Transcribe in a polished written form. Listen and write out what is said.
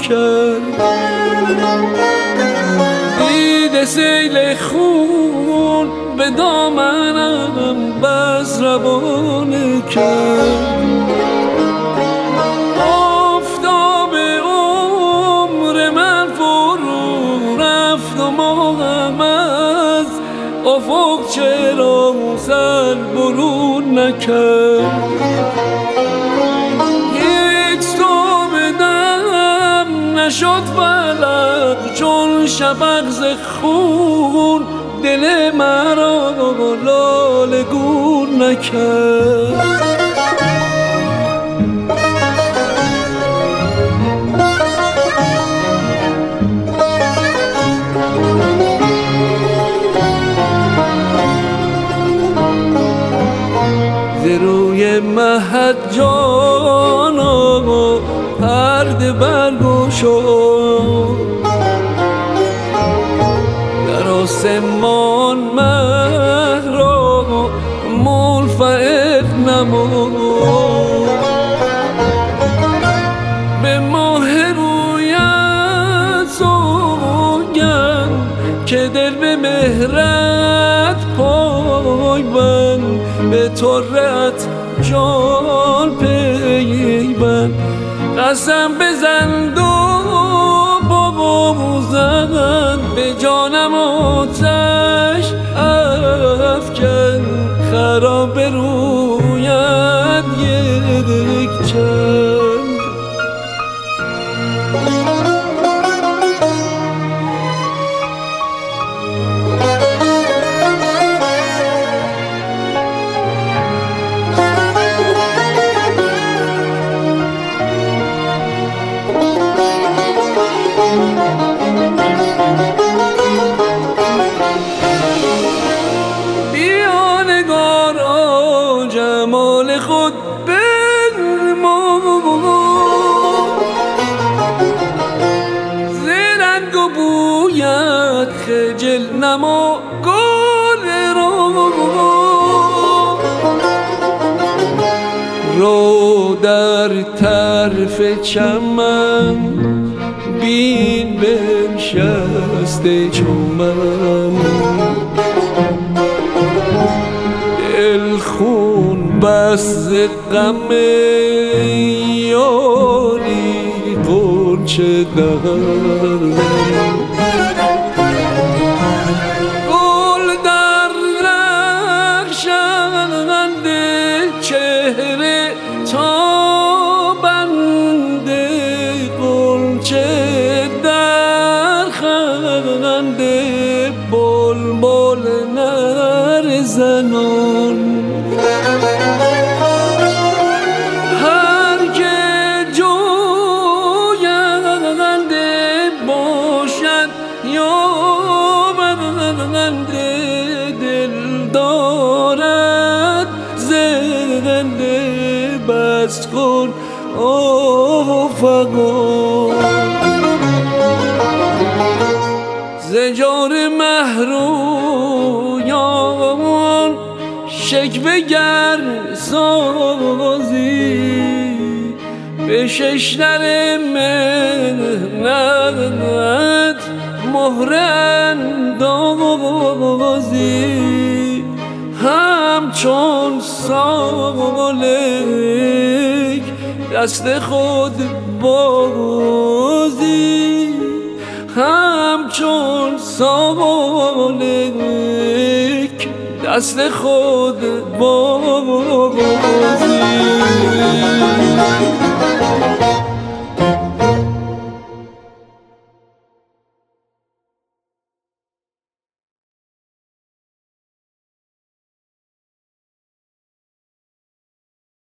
کرد. دیده سیل خون به دامنم بس روانه کرد. آفتاب عمر من فرو رفت و ماهم از افق چرا سر برون نکرد. هیچ تو بدم نشد فلق چون شفق ز خون دل مرا لاله گون نکرد. روی مهد جانا پرده برگشا، در آسمان مه را منفعل نما. به ماه رویت سوگند که دل به مهرت پایبند، به طرت جان پیوند. قسم بزن و بغوزن به جانم آتش افکن، خراب رویت یک چند. بیا نگارا جمال خود بنما، ز رنگ و بویت خجل نما گل رو در طرف چمن بین بنشسته چومن. دل خون بس غم یاری غنچه در گل در رخشنده چهره تا بنده، غنچه در خنده بلبل نر زنان. هر که جوینده باشد یا بنده، دل دارد زنده بس کن آفقان. زجار محرویان شکوه گر سازی، به ششدر مهنت مهره اندازی. همچون سالک دست خود بازی، همچون سالک دست خود بازی.